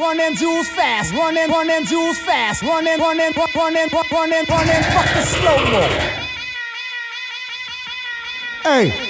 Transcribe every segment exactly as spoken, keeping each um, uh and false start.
run them jewels fast, run them, run them jewels fast, run them, run them, run them, run them, run them, fuck the slow-mo. Hey.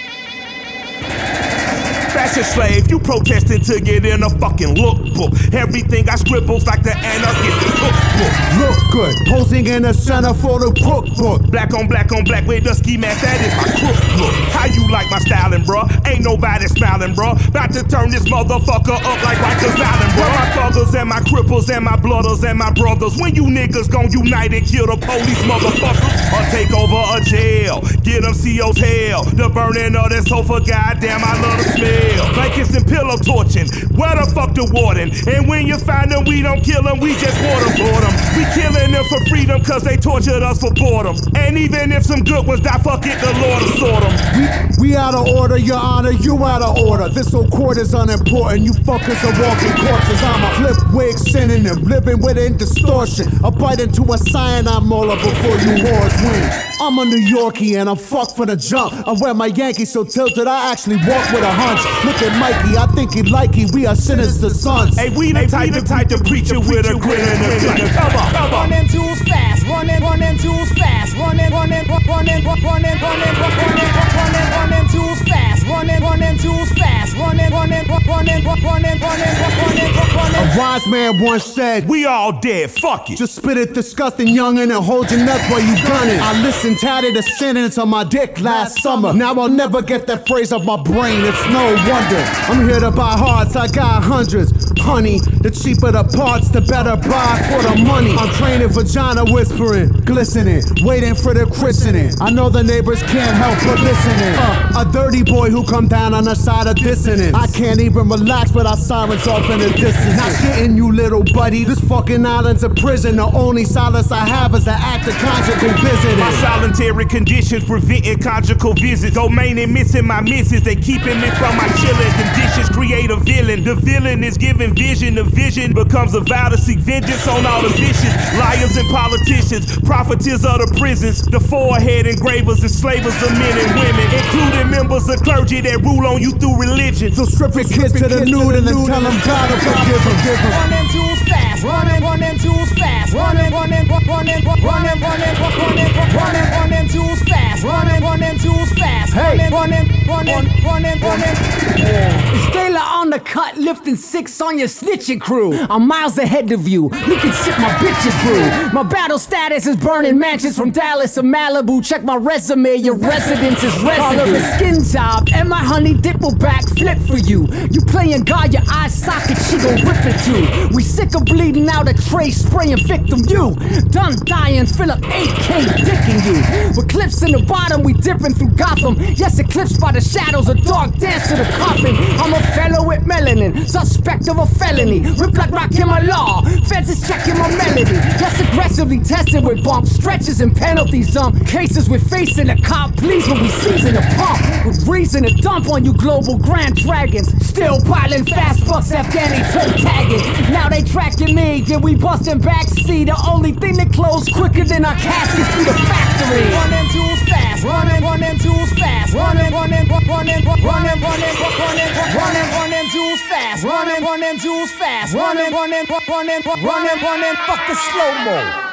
Fashion slave, you protesting to get in a fucking lookbook. Everything I scribbles like the anarchist cookbook. Look good, posing in the center for the cookbook. Black on black on black with the ski mask, that is my crook look. How you like my styling, bruh? Ain't nobody smiling, bruh. About to turn this motherfucker up like Rikers Island, bruh. My thuggers and my cripples and my blooders and my brothers. When you niggas gon' unite and kill the police, motherfuckers, or take over a jail, get them C O's hell. The burning of that sofa, goddamn, I love the smell. Blankets and pillow torching, where the fuck the warden? And when you find them, we don't kill them, we just waterboard them. We killing them for freedom cause they tortured us for boredom. And even if some good ones die, fuck it, the Lord will sort them. We, we out of order, your honor, you out of order. This whole court is unimportant, you fuckers are walking corpses. I'm a flip wig synonym, living within distortion. A bite into a cyanide molar before you whores win. I'm a New Yorkie and I'm fucked for the jump. I wear my Yankees so tilted I actually walk with a hunch. Look at Mikey, I think he like he, we are sinister sons. Hey, we the hey, type, we the type to preach it with a grin and a grin. Come on, come on. Run them jewels fast, run them, run them jewels fast, run them, run them, run them, run them, run them, run them, run them, run them jewels fast, run them, run them jewels fast, run them, run them, run them, run them, run them, run them, run them. A wise man once said, we all dead, fuck it. Just spit it disgusting youngin' and hold your nuts while you gunning. I listened tatted a sentence on my dick last summer. Now I'll never get that phrase off my brain, it's no wonder. I'm here to buy hearts, I got hundreds. Honey, the cheaper the parts, the better buy for the money. I'm training vagina whispering, glistening, waiting for the christening. I know the neighbors can't help but listening. Uh, a dirty boy who come down on the side of dissonance. I can't even relax without sirens off in the distance. Not shitting you, little buddy, this fucking island's a prison. The only solace I have is the act of conjugal visiting. My solitary conditions preventing conjugal visits. Domaining missing my misses, they keeping me from my chilling conditions. Create a villain, the villain is giving vision. The vision becomes a vow to seek vengeance on all the vicious liars and politicians, profiteers of the prisons, the forehead engravers, enslavers of men and women, including members of clergy that rule on you through religion. So strip your kids to the nude and then tell them God will forgive them. Run them jewels fast, run them, run them jewels fast, run them, run them, run them, run them, run them, run them, run them, run them jewels fast, run them, run them jewels fast, run them, run them, run them, run them, run them. It's Taylor on the cut, lifting six on your snitching crew. I'm miles ahead of you, you can sip my bitches brew. My battle status is burning mansions from Dallas to Malibu. Check my resume, your residence is residue. Call her a skin job, and my honey dip will back flip for you. You playing God, your eye socket, she gon' rip it too. We sick of bleeding out a tray, spraying victim you. Done dying, fill up eight K dicking you. With clips in the bottom, we dipping through Gotham. Yes, eclipsed by the shadows, a dark dance to the coffin. I'm a fellow with melanin, suspect of a felony. Rip like rock in my law, feds is checking my melody. Less aggressively tested with bumps, stretches and penalties. Dumb cases we're facing a cop, please when we season a pump. With reason to dump on you global grand dragons. Still piling fast bucks, Afghani toe tagging. Now they tracking me, then we busting backseat. The only thing that close quicker than our caskets be the factory. Run them jewels fast, run them, run them jewels fast, run them, run them, run them, run them, run them, run them, run them, run them jewels fast, run them, run them jewels fast, run them, run them, run them, run them, run them, fuck the slow-mo.